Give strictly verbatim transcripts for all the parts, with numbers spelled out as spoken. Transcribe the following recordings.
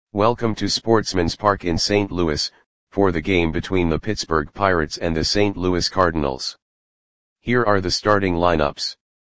Welcome to Sportsman's Park in Saint Louis, for the game between the Pittsburgh Pirates and the Saint Louis Cardinals. Here are the starting lineups.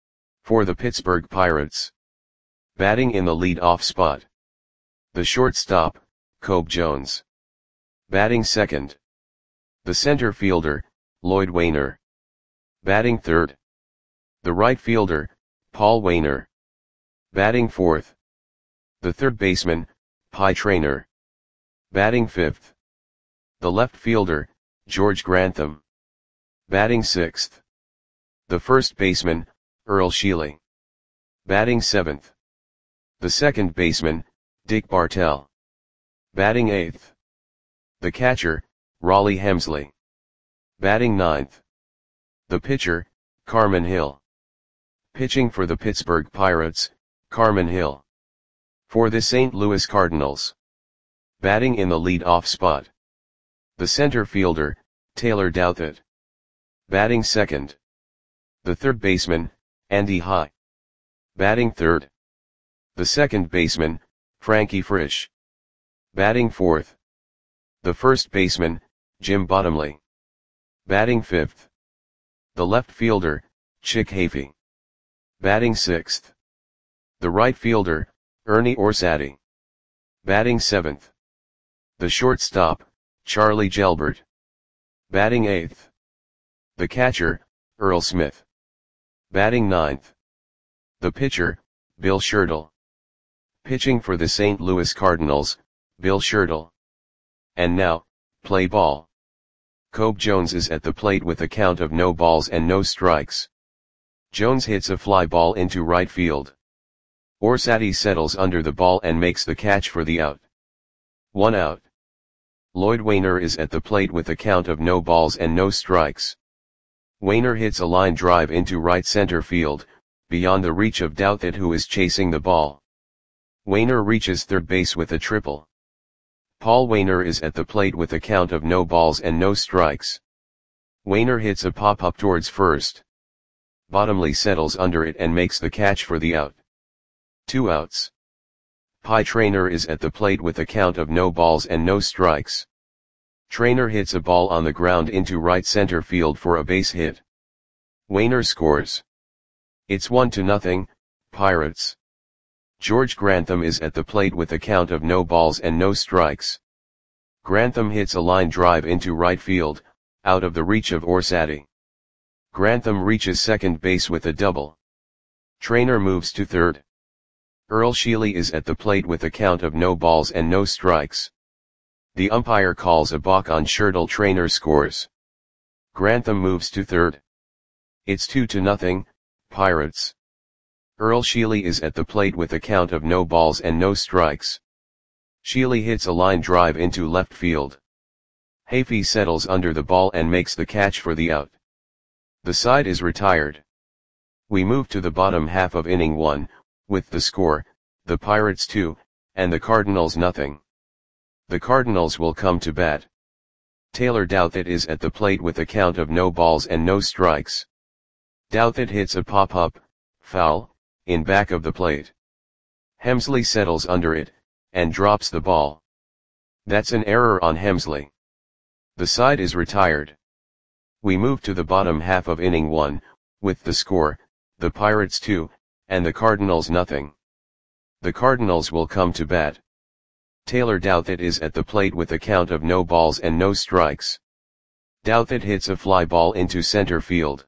For the Pittsburgh Pirates. Batting in the lead-off spot. The shortstop, Cobb Jones. Batting second. The center fielder, Lloyd Waner. Batting third. The right fielder, Paul Waner. Batting fourth. The third baseman, Pie Traynor. Batting fifth. The left fielder, George Grantham. Batting sixth. The first baseman, Earl Sheely. Batting seventh. The second baseman, Dick Bartell. Batting eighth. The catcher, Rollie Hemsley. Batting ninth. The pitcher, Carmen Hill. Pitching for the Pittsburgh Pirates, Carmen Hill. For the Saint Louis Cardinals. Batting in the lead-off spot. The center fielder, Taylor Douthit. Batting second. The third baseman, Andy High. Batting third. The second baseman, Frankie Frisch. Batting fourth. The first baseman, Jim Bottomley. Batting fifth. The left fielder, Chick Hafey. Batting sixth. The right fielder, Ernie Orsatti. Batting seventh. The shortstop, Charlie Gelbert. Batting eighth. The catcher, Earl Smith. Batting ninth. The pitcher, Bill Shirtle. Pitching for the Saint Louis Cardinals, Bill Shirtle. And now, play ball. Cobb Jones is at the plate with a count of no balls and no strikes. Jones hits a fly ball into right field. Orsatti settles under the ball and makes the catch for the out. One out. Lloyd Waner is at the plate with a count of no balls and no strikes. Waner hits a line drive into right center field, beyond the reach of Douthit, who is chasing the ball. Waner reaches third base with a triple. Paul Waner is at the plate with a count of no balls and no strikes. Waner hits a pop-up towards first. Bottomley settles under it and makes the catch for the out. Two outs. Pie Traynor is at the plate with a count of no balls and no strikes. Traynor hits a ball on the ground into right center field for a base hit. Waner scores. It's one to nothing, Pirates. George Grantham is at the plate with a count of no balls and no strikes. Grantham hits a line drive into right field, out of the reach of Orsatti. Grantham reaches second base with a double. Traynor moves to third. Earl Sheely is at the plate with a count of no balls and no strikes. The umpire calls a balk on Shirtle. Traynor scores. Grantham moves to third. It's two to nothing, Pirates. Earl Sheely is at the plate with a count of no balls and no strikes. Sheely hits a line drive into left field. Hafey settles under the ball and makes the catch for the out. The side is retired. We move to the bottom half of inning one, with the score, the Pirates two, and the Cardinals nothing. The Cardinals will come to bat. Taylor Douthit is at the plate with a count of no balls and no strikes. Douthit hits a pop-up, foul, in back of the plate. Hemsley settles under it, and drops the ball. That's an error on Hemsley. The side is retired. We move to the bottom half of inning one, with the score, the Pirates two, and the Cardinals nothing. The Cardinals will come to bat. Taylor Douthit is at the plate with a count of no balls and no strikes. Douthit hits a fly ball into center field.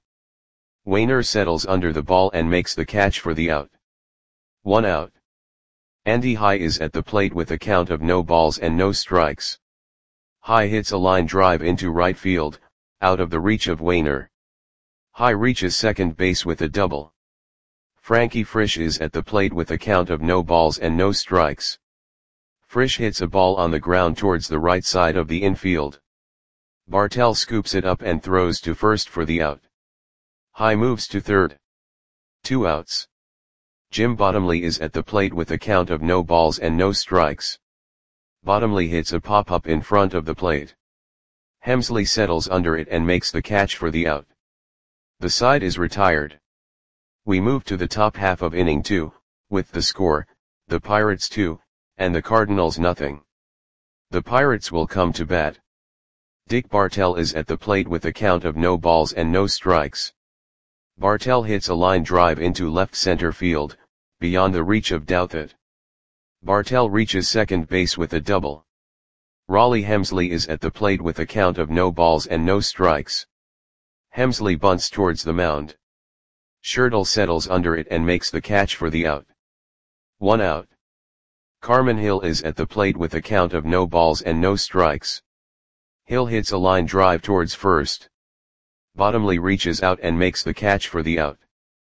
Waner settles under the ball and makes the catch for the out. One out. Andy High is at the plate with a count of no balls and no strikes. High hits a line drive into right field, out of the reach of Waner. High reaches second base with a double. Frankie Frisch is at the plate with a count of no balls and no strikes. Frisch hits a ball on the ground towards the right side of the infield. Bartell scoops it up and throws to first for the out. High moves to third. Two outs. Jim Bottomley is at the plate with a count of no balls and no strikes. Bottomley hits a pop-up in front of the plate. Hemsley settles under it and makes the catch for the out. The side is retired. We move to the top half of inning two, with the score, the Pirates two, and the Cardinals nothing. The Pirates will come to bat. Dick Bartell is at the plate with a count of no balls and no strikes. Bartell hits a line drive into left center field, beyond the reach of Douthit. Bartell reaches second base with a double. Raleigh Hemsley is at the plate with a count of no balls and no strikes. Hemsley bunts towards the mound. Schertle settles under it and makes the catch for the out. One out. Carmen Hill is at the plate with a count of no balls and no strikes. Hill hits a line drive towards first. Bottomley reaches out and makes the catch for the out.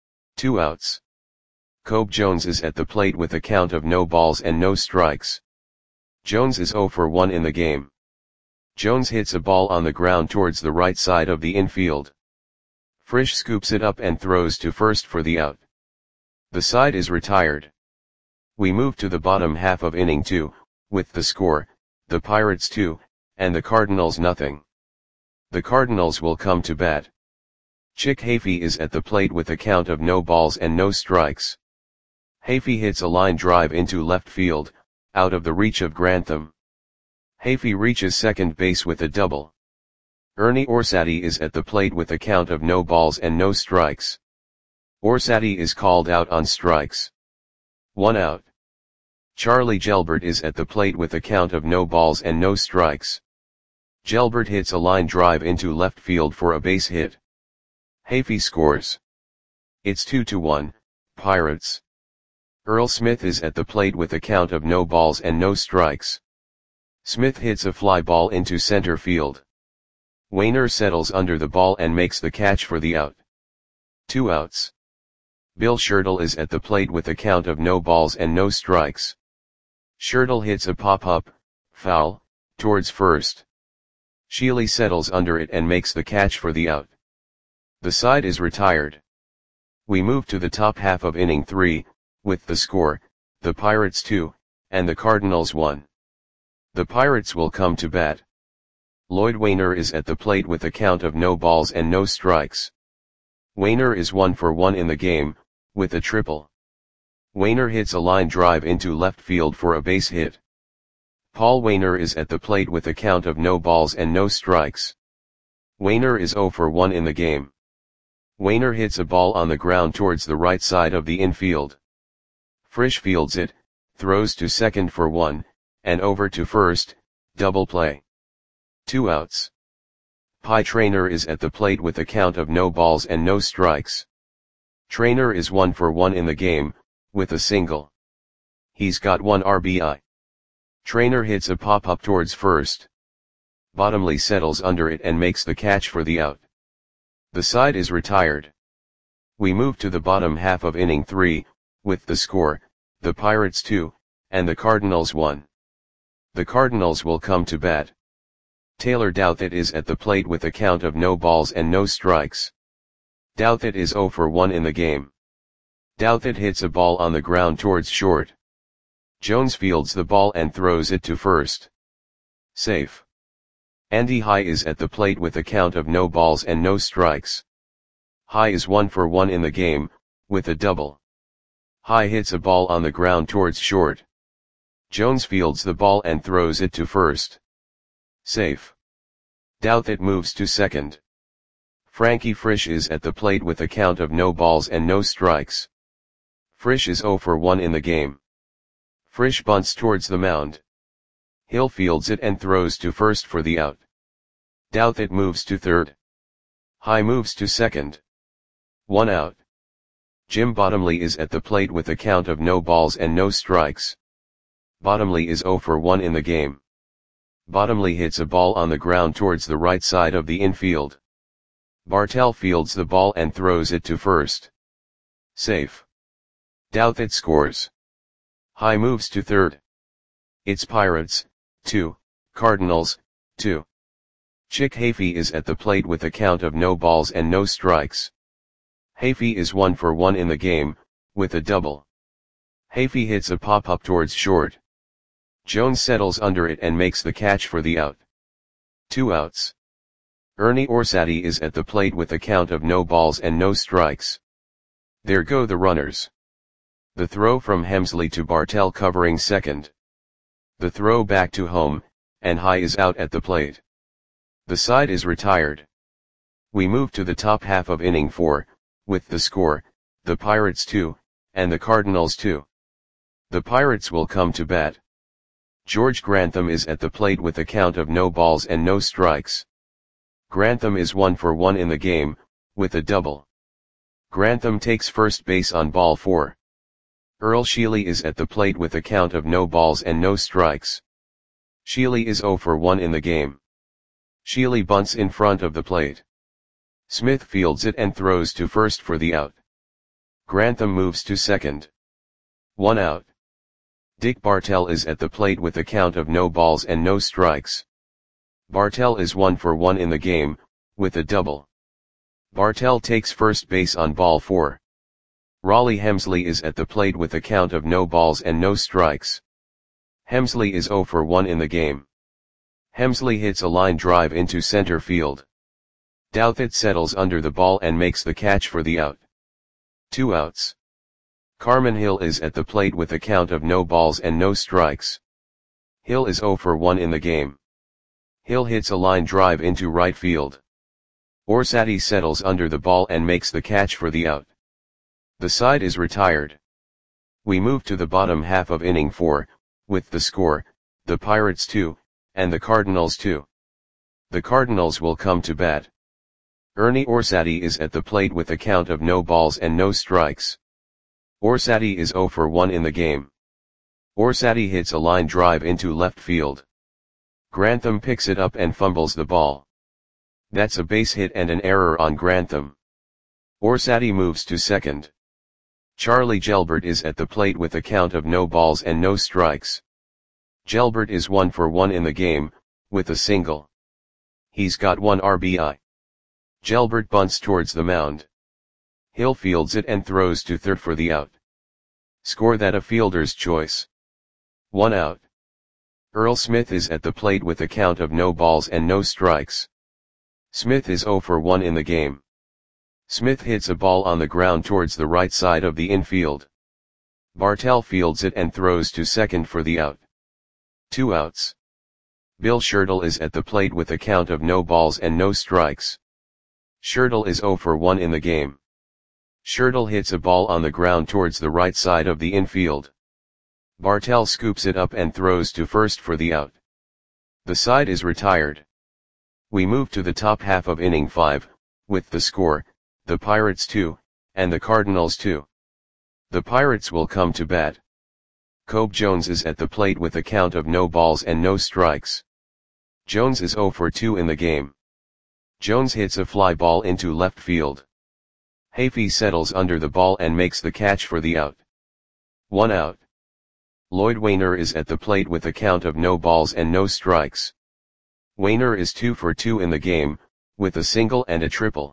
Two outs. Cope Jones is at the plate with a count of no balls and no strikes. Jones is zero for one in the game. Jones hits a ball on the ground towards the right side of the infield. Frisch scoops it up and throws to first for the out. The side is retired. We move to the bottom half of inning two, with the score, the Pirates two, and the Cardinals nothing. The Cardinals will come to bat. Chick Hafey is at the plate with a count of no balls and no strikes. Hafey hits a line drive into left field, out of the reach of Grantham. Hafey reaches second base with a double. Ernie Orsatti is at the plate with a count of no balls and no strikes. Orsatti is called out on strikes. One out. Charlie Gelbert is at the plate with a count of no balls and no strikes. Gelbert hits a line drive into left field for a base hit. Hafey scores. It's two to one, Pirates. Earl Smith is at the plate with a count of no balls and no strikes. Smith hits a fly ball into center field. Wainer settles under the ball and makes the catch for the out. Two outs. Bill Schertle is at the plate with a count of no balls and no strikes. Schertle hits a pop-up, foul, towards first. Shealy settles under it and makes the catch for the out. The side is retired. We move to the top half of inning three, with the score, the Pirates two, and the Cardinals one. The Pirates will come to bat. Lloyd Wainer is at the plate with a count of no balls and no strikes. Wainer is one for one in the game, with a triple. Wainer hits a line drive into left field for a base hit. Paul Wainer is at the plate with a count of no balls and no strikes. Wainer is zero for one in the game. Wainer hits a ball on the ground towards the right side of the infield. Frisch fields it, throws to second for one, and over to first, double play. Two outs. Pie Traynor is at the plate with a count of no balls and no strikes. Traynor is one for one in the game, with a single. He's got one R B I. Traynor hits a pop-up towards first. Bottomley settles under it and makes the catch for the out. The side is retired. We move to the bottom half of inning three, with the score, the Pirates two, and the Cardinals one. The Cardinals will come to bat. Taylor Douthit is at the plate with a count of no balls and no strikes. Douthit is zero for one in the game. Douthit hits a ball on the ground towards short. Jones fields the ball and throws it to first. Safe. Andy High is at the plate with a count of no balls and no strikes. High is one for one in the game, with a double. High hits a ball on the ground towards short. Jones fields the ball and throws it to first. Safe. Douthit moves to second. Frankie Frisch is at the plate with a count of no balls and no strikes. Frisch is zero for one in the game. Frisch bunts towards the mound. Hill fields it and throws to first for the out. Douthit moves to third. High moves to second. One out. Jim Bottomley is at the plate with a count of no balls and no strikes. Bottomley is zero for one in the game. Bottomley hits a ball on the ground towards the right side of the infield. Bartell fields the ball and throws it to first. Safe. Douthit scores. High moves to third. It's Pirates, two, Cardinals, two. Chick Hafey is at the plate with a count of no balls and no strikes. Hafey is one for one in the game, with a double. Hafey hits a pop-up towards short. Jones settles under it and makes the catch for the out. Two outs. Ernie Orsatti is at the plate with a count of no balls and no strikes. There go the runners. The throw from Hemsley to Bartell covering second. The throw back to home, and High is out at the plate. The side is retired. We move to the top half of inning four, with the score, the Pirates two, and the Cardinals two. The Pirates will come to bat. George Grantham is at the plate with a count of no balls and no strikes. Grantham is one for one in the game, with a double. Grantham takes first base on ball four. Earl Sheely is at the plate with a count of no balls and no strikes. Sheely is zero for one in the game. Sheely bunts in front of the plate. Smith fields it and throws to first for the out. Grantham moves to second. One out. Dick Bartell is at the plate with a count of no balls and no strikes. Bartell is one for one in the game, with a double. Bartell takes first base on ball four. Raleigh Hemsley is at the plate with a count of no balls and no strikes. Hemsley is zero for one in the game. Hemsley hits a line drive into center field. Douthit settles under the ball and makes the catch for the out. Two outs. Carmen Hill is at the plate with a count of no balls and no strikes. Hill is zero for one in the game. Hill hits a line drive into right field. Orsatti settles under the ball and makes the catch for the out. The side is retired. We move to the bottom half of inning four, with the score, the Pirates two, and the Cardinals two. The Cardinals will come to bat. Ernie Orsatti is at the plate with a count of no balls and no strikes. Orsatti is zero for one in the game. Orsatti hits a line drive into left field. Grantham picks it up and fumbles the ball. That's a base hit and an error on Grantham. Orsatti moves to second. Charlie Gelbert is at the plate with a count of no balls and no strikes. Gelbert is one for one in the game, with a single. He's got one R B I. Gelbert bunts towards the mound. Hill fields it and throws to third for the out. Score that a fielder's choice. One out. Earl Smith is at the plate with a count of no balls and no strikes. Smith is zero for one in the game. Smith hits a ball on the ground towards the right side of the infield. Bartell fields it and throws to second for the out. Two outs. Bill Schertle is at the plate with a count of no balls and no strikes. Schertle is zero for one in the game. Schertle hits a ball on the ground towards the right side of the infield. Bartell scoops it up and throws to first for the out. The side is retired. We move to the top half of inning five, with the score, the Pirates two, and the Cardinals two. The Pirates will come to bat. Cobe Jones is at the plate with a count of no balls and no strikes. Jones is zero for two in the game. Jones hits a fly ball into left field. Hafey settles under the ball and makes the catch for the out. One out. Lloyd Wainer is at the plate with a count of no balls and no strikes. Wainer is two for two in the game, with a single and a triple.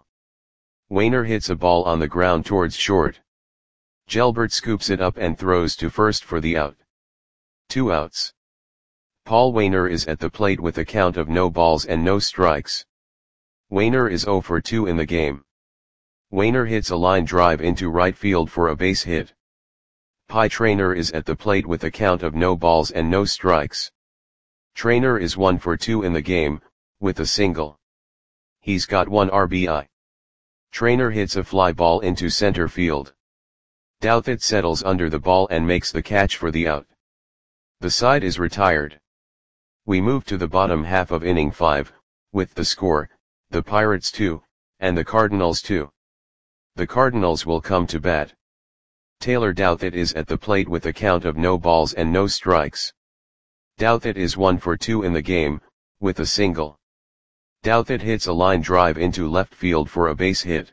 Wainer hits a ball on the ground towards short. Gelbert scoops it up and throws to first for the out. Two outs. Paul Wainer is at the plate with a count of no balls and no strikes. Wainer is zero for two in the game. Wainer hits a line drive into right field for a base hit. Pie Traynor is at the plate with a count of no balls and no strikes. Traynor is one for two in the game, with a single. He's got one R B I. Traynor hits a fly ball into center field. Douthit settles under the ball and makes the catch for the out. The side is retired. We move to the bottom half of inning five, with the score, the Pirates two, and the Cardinals two. The Cardinals will come to bat. Taylor Douthit is at the plate with a count of no balls and no strikes. Douthit is one for two in the game, with a single. Douthit hits a line drive into left field for a base hit.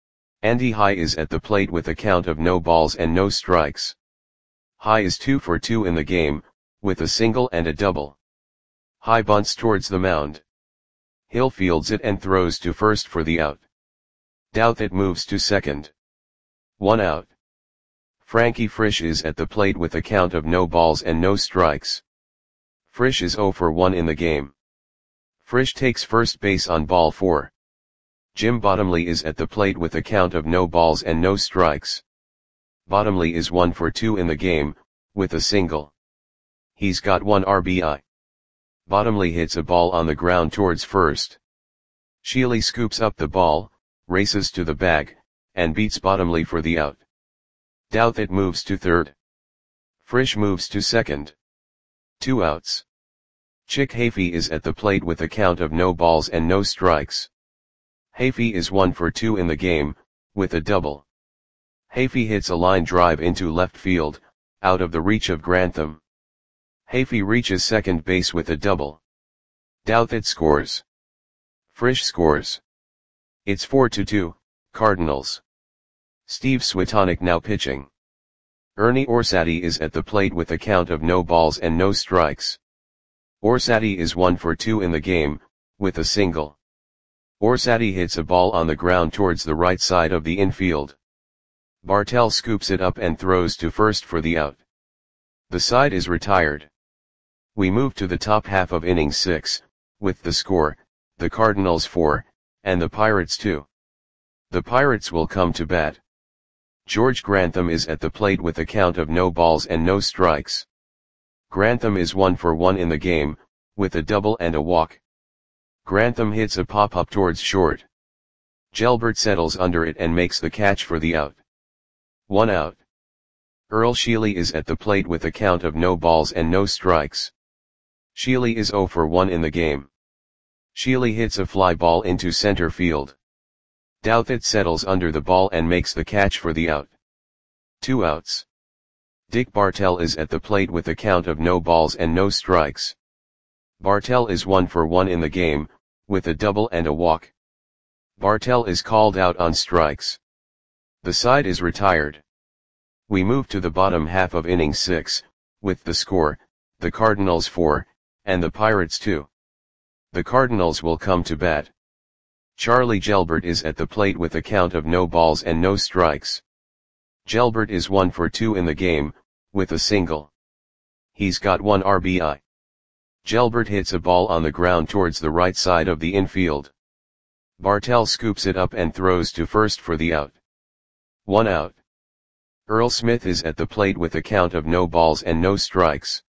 Andy High is at the plate with a count of no balls and no strikes. High is two for two in the game, with a single and a double. High bunts towards the mound. Hill fields it and throws to first for the out. Douthit moves to second. One out. Frankie Frisch is at the plate with a count of no balls and no strikes. Frisch is zero for one in the game. Frisch takes first base on ball four. Jim Bottomley is at the plate with a count of no balls and no strikes. Bottomley is one for two in the game, with a single. He's got one R B I. Bottomley hits a ball on the ground towards first. Sheely scoops up the ball, races to the bag, and beats Bottomley for the out. Douthit moves to third. Frisch moves to second. Two outs. Chick Hafey is at the plate with a count of no balls and no strikes. Hafey is one for two in the game, with a double. Hafey hits a line drive into left field, out of the reach of Grantham. Hafey reaches second base with a double. Douthit scores. Frisch scores. It's four to two, Cardinals. Steve Switonic now pitching. Ernie Orsatti is at the plate with a count of no balls and no strikes. Orsatti is one for two in the game, with a single. Orsatti hits a ball on the ground towards the right side of the infield. Bartell scoops it up and throws to first for the out. The side is retired. We move to the top half of inning six, with the score, the Cardinals four, and the Pirates two. The Pirates will come to bat. George Grantham is at the plate with a count of no balls and no strikes. Grantham is one for one in the game, with a double and a walk. Grantham hits a pop-up towards short. Gelbert settles under it and makes the catch for the out. One out. Earl Sheely is at the plate with a count of no balls and no strikes. Sheely is zero for one in the game. Sheely hits a fly ball into center field. Douthit settles under the ball and makes the catch for the out. Two outs. Dick Bartell is at the plate with a count of no balls and no strikes. Bartell is one for one in the game, with a double and a walk. Bartell is called out on strikes. The side is retired. We move to the bottom half of inning six, with the score, the Cardinals four, and the Pirates two. The Cardinals will come to bat. Charlie Gelbert is at the plate with a count of no balls and no strikes. Gelbert is one for two in the game, with a single. He's got one R B I. Gelbert hits a ball on the ground towards the right side of the infield. Bartell scoops it up and throws to first for the out. One out. Earl Smith is at the plate with a count of no balls and no strikes.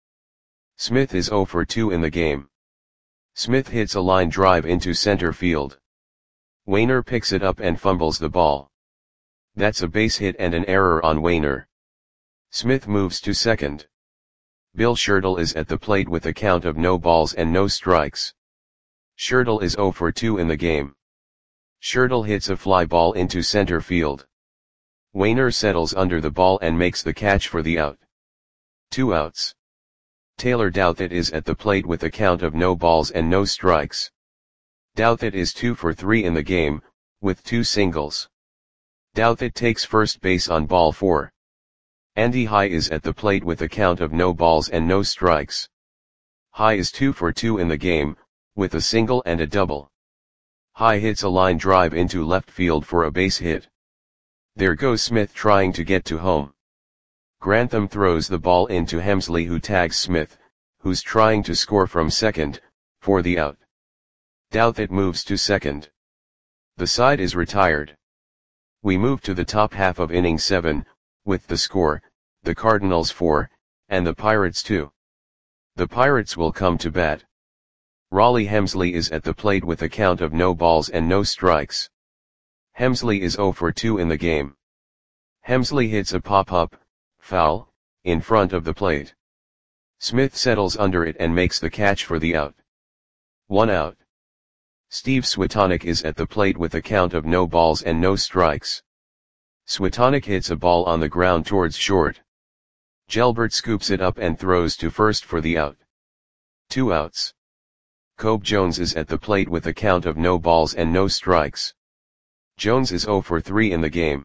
Smith is zero for two in the game. Smith hits a line drive into center field. Wainer picks it up and fumbles the ball. That's a base hit and an error on Wainer. Smith moves to second. Bill Schertle is at the plate with a count of no balls and no strikes. Schertle is zero for two in the game. Schertle hits a fly ball into center field. Wainer settles under the ball and makes the catch for the out. Two outs. Taylor Douthit is at the plate with a count of no balls and no strikes. Douthit is two for three in the game, with two singles. Douthit takes first base on ball four. Andy High is at the plate with a count of no balls and no strikes. High is two for two in the game, with a single and a double. High hits a line drive into left field for a base hit. There goes Smith trying to get to home. Grantham throws the ball into Hemsley, who tags Smith, who's trying to score from second, for the out. Douthit moves to second. The side is retired. We move to the top half of inning seven, with the score, the Cardinals four, and the Pirates two. The Pirates will come to bat. Raleigh Hemsley is at the plate with a count of no balls and no strikes. Hemsley is zero for two in the game. Hemsley hits a pop-up, foul, in front of the plate. Smith settles under it and makes the catch for the out. One out. Steve Switonic is at the plate with a count of no balls and no strikes. Switonic hits a ball on the ground towards short. Gelbert scoops it up and throws to first for the out. Two outs. Cobe Jones is at the plate with a count of no balls and no strikes. Jones is zero for three in the game.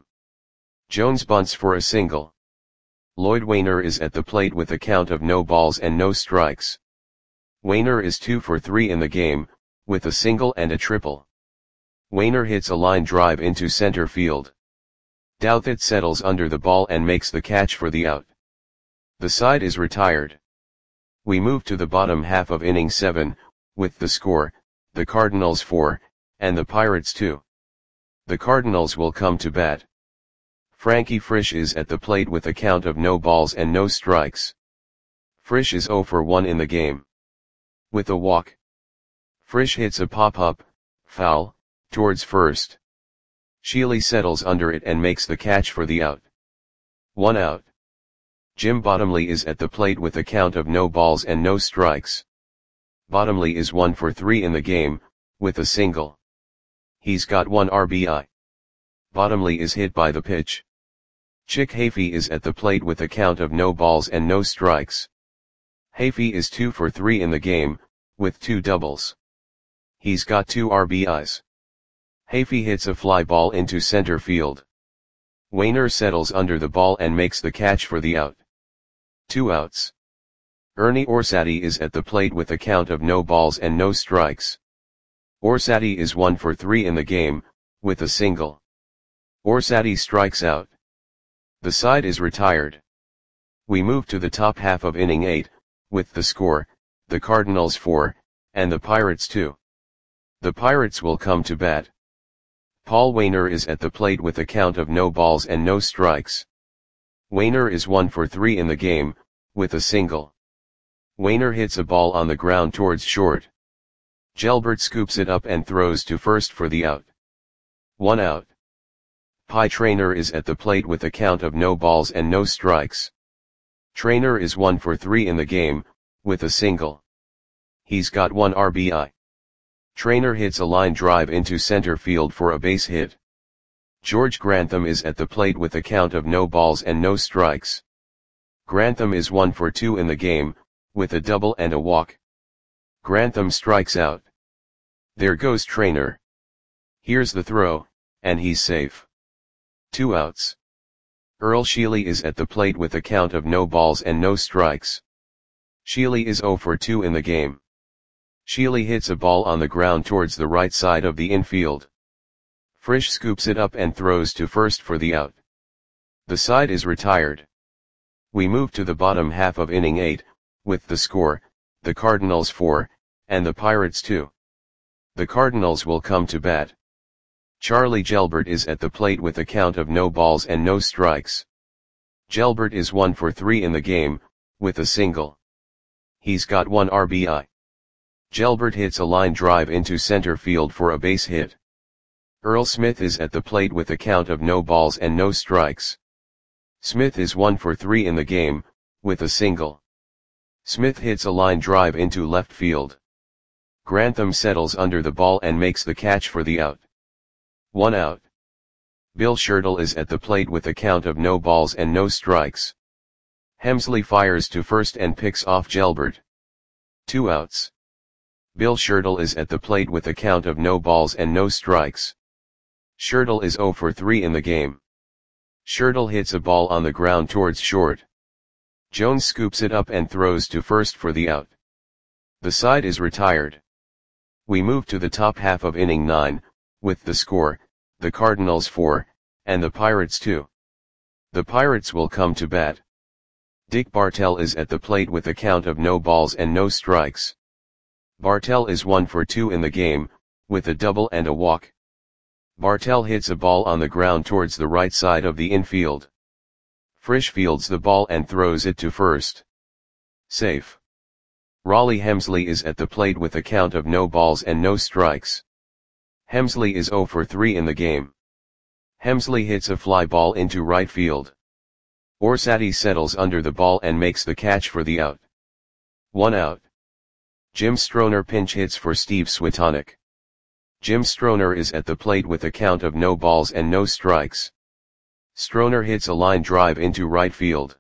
Jones bunts for a single. Lloyd Wainer is at the plate with a count of no balls and no strikes. Wainer is two for three in the game, with a single and a triple. Wainer hits a line drive into center field. Douthit settles under the ball and makes the catch for the out. The side is retired. We move to the bottom half of inning seven, with the score, the Cardinals four, and the Pirates two. The Cardinals will come to bat. Frankie Frisch is at the plate with a count of no balls and no strikes. Frisch is zero for one in the game. With a walk, Frisch hits a pop-up, foul, towards first. Sheely settles under it and makes the catch for the out. One out. Jim Bottomley is at the plate with a count of no balls and no strikes. Bottomley is one for three in the game, with a single. He's got one R B I. Bottomley is hit by the pitch. Chick Hafey is at the plate with a count of no balls and no strikes. Hafey is two for three in the game, with two doubles. He's got two R B Is. Hafey hits a fly ball into center field. Wainer settles under the ball and makes the catch for the out. Two outs. Ernie Orsatti is at the plate with a count of no balls and no strikes. Orsatti is one for three in the game, with a single. Orsatti strikes out. The side is retired. We move to the top half of inning eight, with the score, the Cardinals four, and the Pirates two. The Pirates will come to bat. Paul Wainer is at the plate with a count of no balls and no strikes. Wainer is one for three in the game, with a single. Wainer hits a ball on the ground towards short. Gelbert scoops it up and throws to first for the out. One out. Pie Traynor is at the plate with a count of no balls and no strikes. Traynor is one for three in the game, with a single. He's got one R B I. Traynor hits a line drive into center field for a base hit. George Grantham is at the plate with a count of no balls and no strikes. Grantham is one for two in the game, with a double and a walk. Grantham strikes out. There goes Traynor. Here's the throw, and he's safe. Two outs. Earl Sheely is at the plate with a count of no balls and no strikes. Sheely is zero for two in the game. Sheely hits a ball on the ground towards the right side of the infield. Frisch scoops it up and throws to first for the out. The side is retired. We move to the bottom half of inning eight, with the score, the Cardinals four, and the Pirates two. The Cardinals will come to bat. Charlie Gelbert is at the plate with a count of no balls and no strikes. Gelbert is one for three in the game, with a single. He's got one R B I. Gelbert hits a line drive into center field for a base hit. Earl Smith is at the plate with a count of no balls and no strikes. Smith is one for three in the game, with a single. Smith hits a line drive into left field. Grantham settles under the ball and makes the catch for the out. One out. Bill Schertle is at the plate with a count of no balls and no strikes. Hemsley fires to first and picks off Gelbert. Two outs. Bill Schertle is at the plate with a count of no balls and no strikes. Schertle is zero for three in the game. Schertle hits a ball on the ground towards short. Jones scoops it up and throws to first for the out. The side is retired. We move to the top half of inning nine, with the score, the Cardinals four, and the Pirates two. The Pirates will come to bat. Dick Bartell is at the plate with a count of no balls and no strikes. Bartell is one for two in the game, with a double and a walk. Bartell hits a ball on the ground towards the right side of the infield. Frisch fields the ball and throws it to first. Safe. Raleigh Hemsley is at the plate with a count of no balls and no strikes. Hemsley is zero for three in the game. Hemsley hits a fly ball into right field. Orsatti settles under the ball and makes the catch for the out. One out. Jim Stroner pinch hits for Steve Switonic. Jim Stroner is at the plate with a count of no balls and no strikes. Stroner hits a line drive into right field.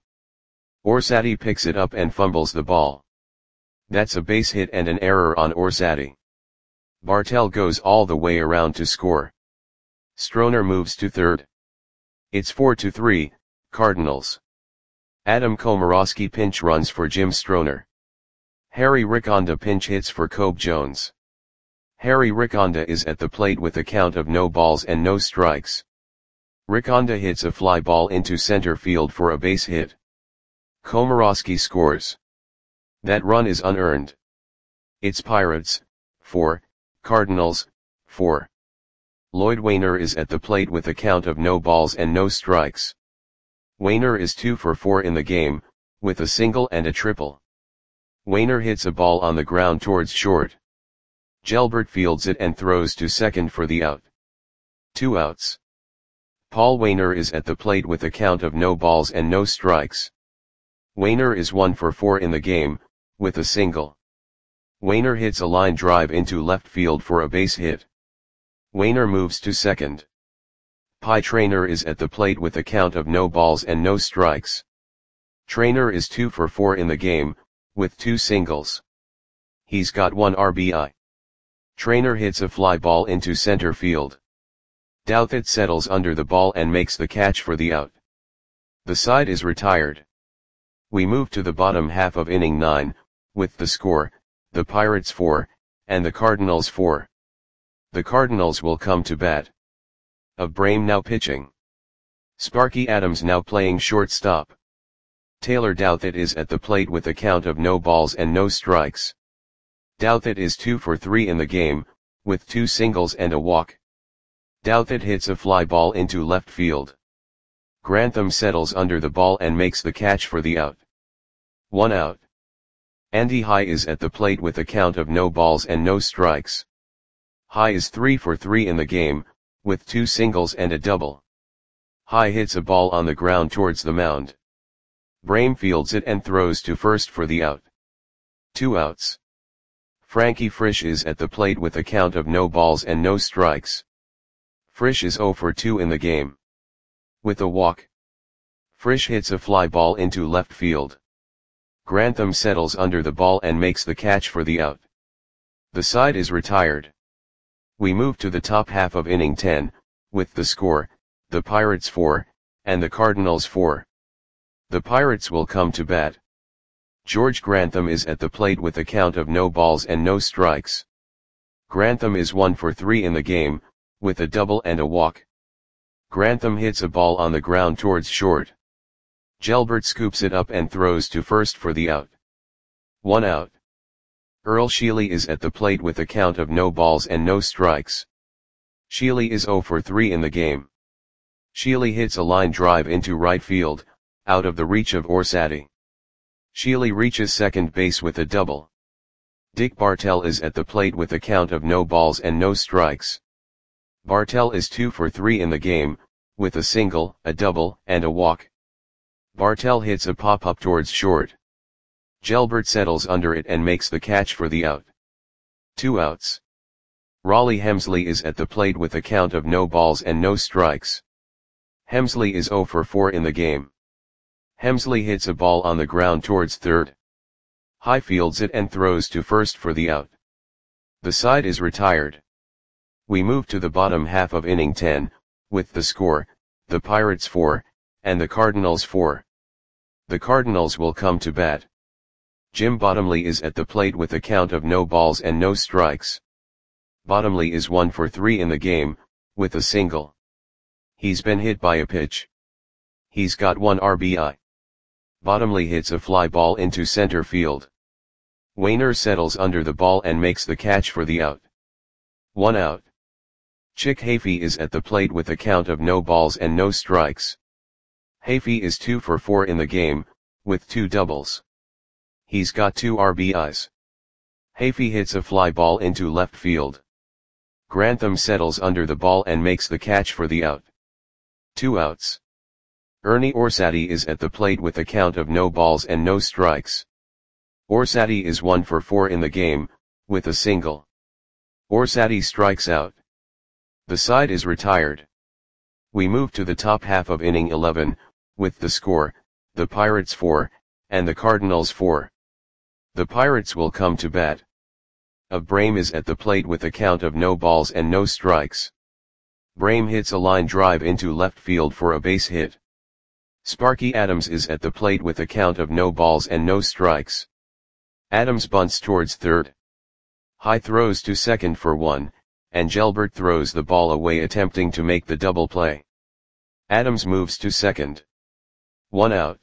Orsatti picks it up and fumbles the ball. That's a base hit and an error on Orsatti. Bartell goes all the way around to score. Stroner moves to third. It's four to three, Cardinals. Adam Komorowski pinch runs for Jim Stroner. Harry Riconda pinch hits for Cobe Jones. Harry Riconda is at the plate with a count of no balls and no strikes. Riconda hits a fly ball into center field for a base hit. Komorowski scores. That run is unearned. It's Pirates, four, Cardinals, four. Lloyd Wainer is at the plate with a count of no balls and no strikes. Wainer is two for four in the game, with a single and a triple. Wainer hits a ball on the ground towards short. Gelbert fields it and throws to second for the out. Two outs. Paul Wainer is at the plate with a count of no balls and no strikes. Wainer is one for four in the game, with a single. Wainer hits a line drive into left field for a base hit. Wainer moves to second. Pie Traynor is at the plate with a count of no balls and no strikes. Traynor is two for four in the game, with two singles. He's got one R B I. Traynor hits a fly ball into center field. Douthit settles under the ball and makes the catch for the out. The side is retired. We move to the bottom half of inning nine, with the score, the Pirates four, and the Cardinals four. The Cardinals will come to bat. Of Brame now pitching. Sparky Adams now playing shortstop. Taylor Douthit is at the plate with a count of no balls and no strikes. Douthit is two for three in the game, with two singles and a walk. Douthit hits a fly ball into left field. Grantham settles under the ball and makes the catch for the out. One out. Andy High is at the plate with a count of no balls and no strikes. High is three for three in the game, with two singles and a double. High hits a ball on the ground towards the mound. Brame fields it and throws to first for the out. Two outs. Frankie Frisch is at the plate with a count of no balls and no strikes. Frisch is zero for two in the game. With a walk. Frisch hits a fly ball into left field. Grantham settles under the ball and makes the catch for the out. The side is retired. We move to the top half of inning ten, with the score, the Pirates four, and the Cardinals four. The Pirates will come to bat. George Grantham is at the plate with a count of no balls and no strikes. Grantham is one for three in the game, with a double and a walk. Grantham hits a ball on the ground towards short. Gelbert scoops it up and throws to first for the out. One out. Earl Sheely is at the plate with a count of no balls and no strikes. Sheely is zero for three in the game. Sheely hits a line drive into right field, out of the reach of Orsatti. Sheely reaches second base with a double. Dick Bartell is at the plate with a count of no balls and no strikes. Bartell is two for three in the game, with a single, a double, and a walk. Bartell hits a pop-up towards short. Gelbert settles under it and makes the catch for the out. Two outs. Raleigh Hemsley is at the plate with a count of no balls and no strikes. Hemsley is zero for four in the game. Hemsley hits a ball on the ground towards third. High fields it and throws to first for the out. The side is retired. We move to the bottom half of inning ten, with the score, the Pirates four, and the Cardinals four. The Cardinals will come to bat. Jim Bottomley is at the plate with a count of no balls and no strikes. Bottomley is one for three in the game, with a single. He's been hit by a pitch. He's got one R B I. Bottomley hits a fly ball into center field. Wainer settles under the ball and makes the catch for the out. One out. Chick Hafey is at the plate with a count of no balls and no strikes. Hafey is two for four in the game, with two doubles. He's got two R B Is. Hafey hits a fly ball into left field. Grantham settles under the ball and makes the catch for the out. Two outs. Ernie Orsatti is at the plate with a count of no balls and no strikes. Orsatti is one for four in the game, with a single. Orsatti strikes out. The side is retired. We move to the top half of inning eleven, with the score, the Pirates four, and the Cardinals four. The Pirates will come to bat. Of Brame is at the plate with a count of no balls and no strikes. Brame hits a line drive into left field for a base hit. Sparky Adams is at the plate with a count of no balls and no strikes. Adams bunts towards third. High throws to second for one, and Gelbert throws the ball away attempting to make the double play. Adams moves to second. One out.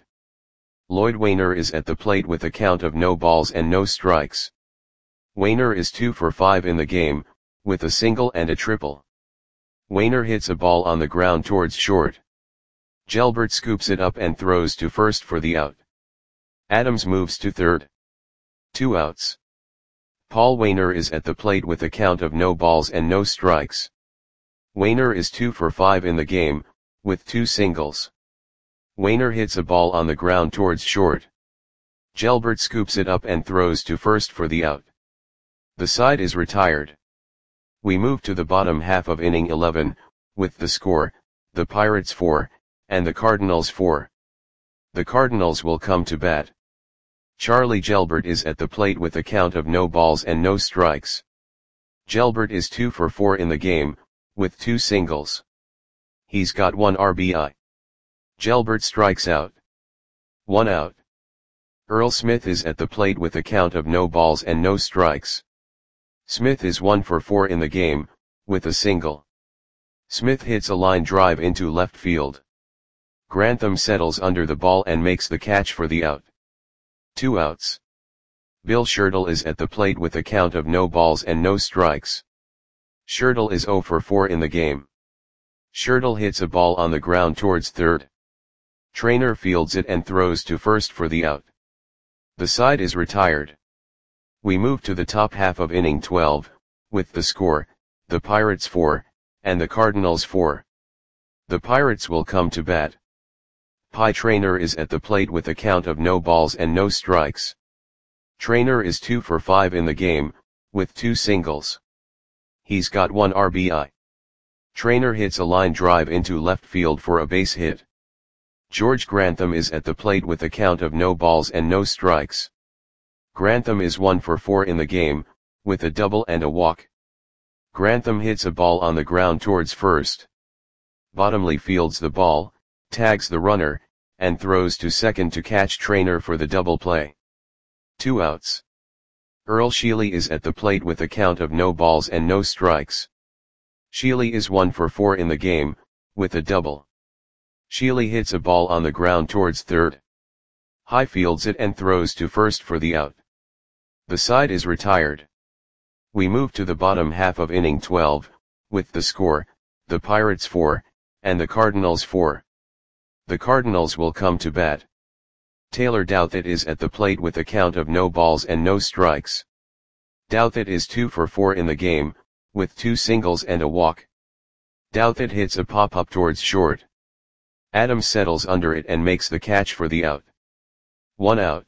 Lloyd Wainer is at the plate with a count of no balls and no strikes. Wainer is two for five in the game, with a single and a triple. Wainer hits a ball on the ground towards short. Gelbert scoops it up and throws to first for the out. Adams moves to third. Two outs. Paul Waner is at the plate with a count of no balls and no strikes. Waner is two for five in the game, with two singles. Waner hits a ball on the ground towards short. Gelbert scoops it up and throws to first for the out. The side is retired. We move to the bottom half of inning eleven, with the score, the Pirates four, and the Cardinals four. The Cardinals will come to bat. Charlie Gelbert is at the plate with a count of no balls and no strikes. Gelbert is two for four in the game, with two singles. He's got one R B I. Gelbert strikes out. One out. Earl Smith is at the plate with a count of no balls and no strikes. Smith is one for four in the game, with a single. Smith hits a line drive into left field. Grantham settles under the ball and makes the catch for the out. Two outs. Bill Schertle is at the plate with a count of no balls and no strikes. Schertle is zero for four in the game. Schertle hits a ball on the ground towards third. Trainer fields it and throws to first for the out. The side is retired. We move to the top half of inning twelve, with the score, the Pirates four, and the Cardinals four. The Pirates will come to bat. Pie Trainer is at the plate with a count of no balls and no strikes. Trainer is two for five in the game, with two singles. He's got one R B I. Trainer hits a line drive into left field for a base hit. George Grantham is at the plate with a count of no balls and no strikes. Grantham is one for four in the game, with a double and a walk. Grantham hits a ball on the ground towards first. Bottomley fields the ball, tags the runner, and throws to second to catch Trainer for the double play. Two outs. Earl Sheely is at the plate with a count of no balls and no strikes. Sheely is one for four in the game, with a double. Sheely hits a ball on the ground towards third. High fields it and throws to first for the out. The side is retired. We move to the bottom half of inning twelve, with the score, the Pirates four, and the Cardinals four. The Cardinals will come to bat. Taylor Douthit is at the plate with a count of no balls and no strikes. Douthit is two for four in the game, with two singles and a walk. Douthit hits a pop-up towards short. Adams settles under it and makes the catch for the out. One out.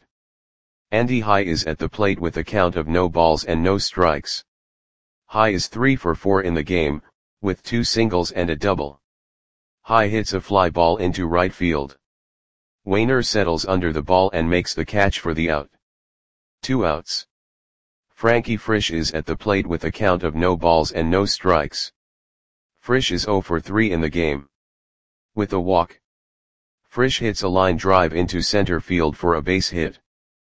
Andy High is at the plate with a count of no balls and no strikes. High is three for four in the game, with two singles and a double. High hits a fly ball into right field. Waner settles under the ball and makes the catch for the out. Two outs. Frankie Frisch is at the plate with a count of no balls and no strikes. Frisch is zero for three in the game. With a walk. Frisch hits a line drive into center field for a base hit.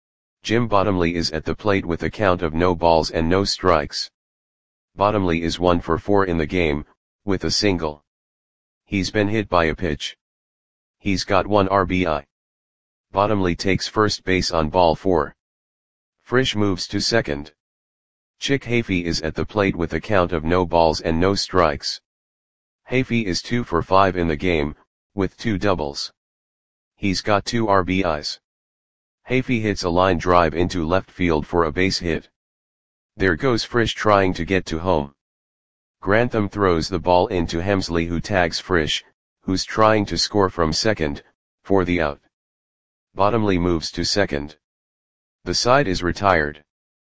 Jim Bottomley is at the plate with a count of no balls and no strikes. Bottomley is one for four in the game, with a single. He's been hit by a pitch. He's got one R B I. Bottomley takes first base on ball four. Frisch moves to second. Chick Hafey is at the plate with a count of no balls and no strikes. Hafey is two for five in the game, with two doubles. He's got two R B Is. Hafey hits a line drive into left field for a base hit. There goes Frisch trying to get to home. Grantham throws the ball into Hemsley, who tags Frisch, who's trying to score from second, for the out. Bottomley moves to second. The side is retired.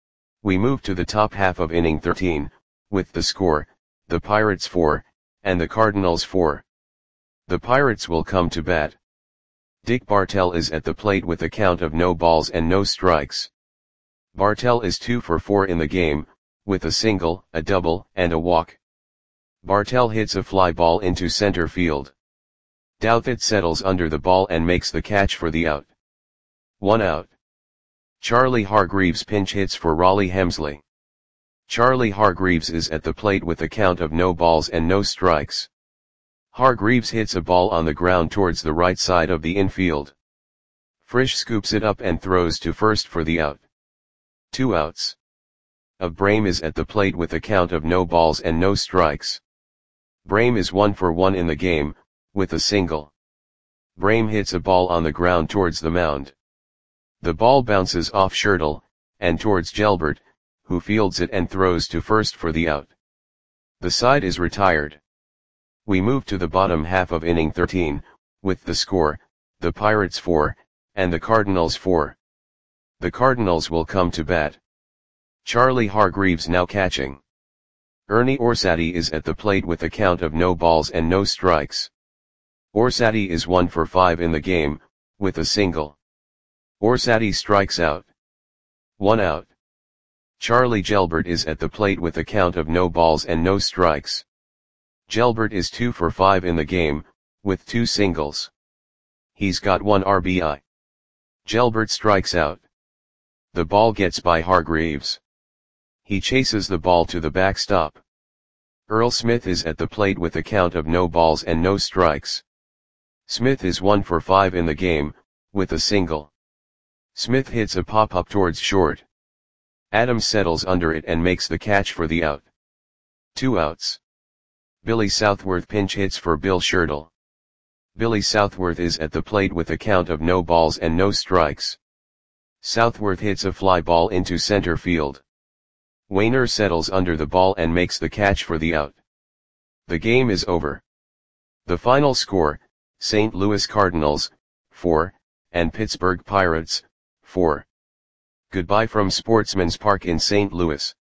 We move to the top half of inning thirteen, with the score, the Pirates four, and the Cardinals four. The Pirates will come to bat. Dick Bartell is at the plate with a count of no balls and no strikes. Bartell is two for four in the game, with a single, a double, and a walk. Bartell hits a fly ball into center field. Douthit settles under the ball and makes the catch for the out. One out. Charlie Hargreaves pinch hits for Raleigh Hemsley. Charlie Hargreaves is at the plate with a count of no balls and no strikes. Hargreaves hits a ball on the ground towards the right side of the infield. Frisch scoops it up and throws to first for the out. Two outs. Of Brame is at the plate with a count of no balls and no strikes. Brame is one for one in the game, with a single. Brame hits a ball on the ground towards the mound. The ball bounces off Schertle, and towards Gelbert, who fields it and throws to first for the out. The side is retired. We move to the bottom half of inning thirteen, with the score, the Pirates four, and the Cardinals four. The Cardinals will come to bat. Charlie Hargreaves now catching. Ernie Orsatti is at the plate with a count of no balls and no strikes. Orsatti is one for five in the game, with a single. Orsatti strikes out. One out. Charlie Gelbert is at the plate with a count of no balls and no strikes. Gelbert is two for five in the game, with two singles. He's got one R B I. Gelbert strikes out. The ball gets by Hargreaves. He chases the ball to the backstop. Earl Smith is at the plate with a count of no balls and no strikes. Smith is one for five in the game, with a single. Smith hits a pop-up towards short. Adams settles under it and makes the catch for the out. Two outs. Billy Southworth pinch hits for Bill Schertle. Billy Southworth is at the plate with a count of no balls and no strikes. Southworth hits a fly ball into center field. Wainer settles under the ball and makes the catch for the out. The game is over. The final score, Saint Louis Cardinals, four, and Pittsburgh Pirates, four. Goodbye from Sportsman's Park in Saint Louis.